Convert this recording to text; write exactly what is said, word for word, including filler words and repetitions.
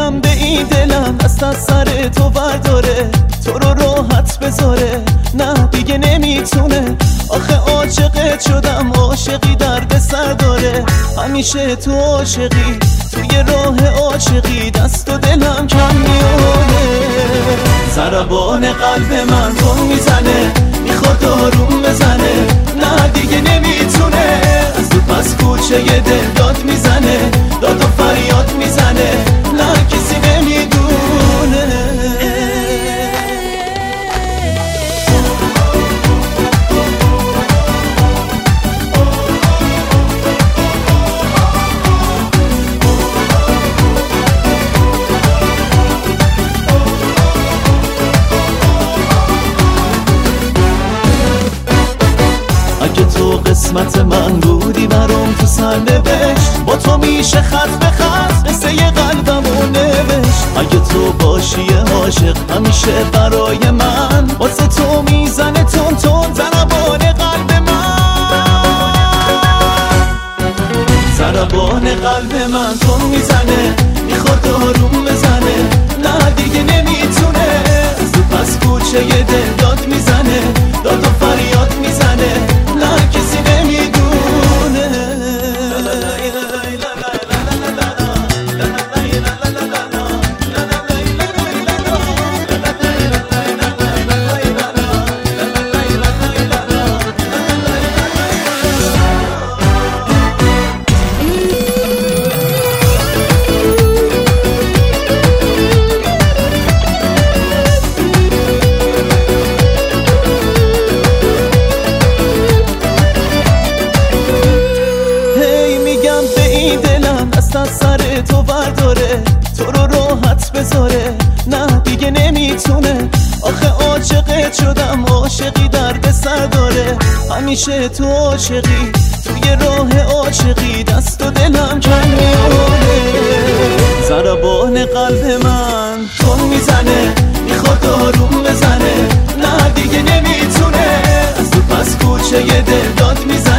میگم به این دلم دست از سر تو برداره، تو رو راحت بذاره، نه دیگه نمیتونه. آخه عاشقت شدم، عاشقی درد سر داره، همیشه تو عاشقی، توی راه عاشقی دست و دلم کم میاره. ضربان قلب من تون میزنه، میخواد آروم بزنه، نه دیگه نمیتونه. از تو پس کوچه یه دل داد میزنه، داد و فریاد میزنه، نه کسی نمیدونه. اگه تو قسمت من بودی برام تو سرنوشت، با تو میشه خط به خط قصه ی قلبمو نوشت. اگه تو باشی عاشق همیشه برای من، واسه تو میزنه تون تون ضربان قلب من. ضربان قلب من تون میزنه، میخواد آروم بزنه، نه دیگه نمیتونه. از تو پس کوچه یه دل داد میزنه، داد و فریاد میزنه، نه کسی نمیدونه. دست از سر تو برداره، تو رو راحت بذاره، نه دیگه نمیتونه. آخه عاشقت شدم، عاشقی درد سر داره، همیشه تو عاشقی، توی راه عاشقی دست و دلم کم میاره. ضربان قلب من تون میزنه، میخواد آروم بزنه، نه دیگه نمیتونه. از تو پس کوچه یه دل داد میزنه،